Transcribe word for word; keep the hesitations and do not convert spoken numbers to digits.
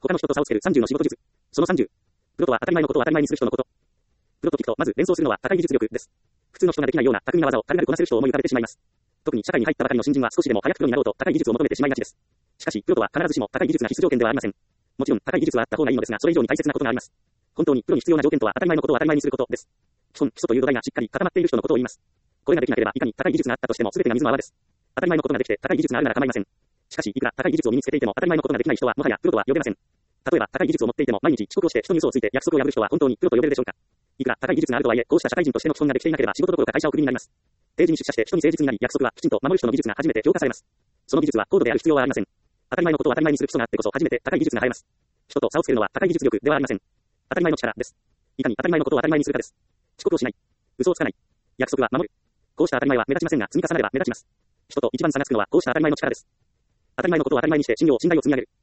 他の人と差をつけるさんじゅうの仕事術。そのさんじゅう。プロとは当たり前のことを当たり前にする人のこと。プロと聞くと、まず連想するのは高い技術力です。普通の人ができないような巧みな技を軽々こなせる人を思い浮かべてしまいます。特に社会に入ったばかりの新人は少しでも早くプロになろうと高い技術を求めてしまいがちです。しかし、プロとは必ずしも高い技術が必須条件ではありません。もちろん、高い技術はあった方がいいのですが、それ以上に大切なことがあります。本当にプロに必要な条件とは当たり前のことを当たり前にすることです。基本、基礎という土台がしっかり固まっている人のことを言います。これができなければ、いかに高い技術があったとしても全てが水の泡です。当たり前のことができて高い技術があるなら構いません。しかし、いくら高い技術を身につけていても当たり前のことができない人はもはやプロとは呼べません。例えば、高い技術を持っていても毎日遅刻をして人に嘘をついて約束を破る人は本当にプロと呼べるでしょうか。いくら高い技術があるとはいえ、こうした社会人としての基本ができていなければ仕事どころか会社をクビになります。定時に出社して人に誠実になり、約束はきちんと守る人の技術が初めて評価されます。その技術は高度である必要はありません。当たり前のことを当たり前にする基礎があってこそ初めて高い技術が生えます。人と差をつけるのは高い技術力ではありません。当たり前の力です。いかに当たり前のことを当たり前にするかです。遅刻をしない。嘘をつかない。約束は守る。こうした当たり前は目立ちませんが、積み重なれば目立ちます。人と一番差がつくのはこうした当たり前の力です。当たり前のことを当たり前にして信用、信頼を積み上げる。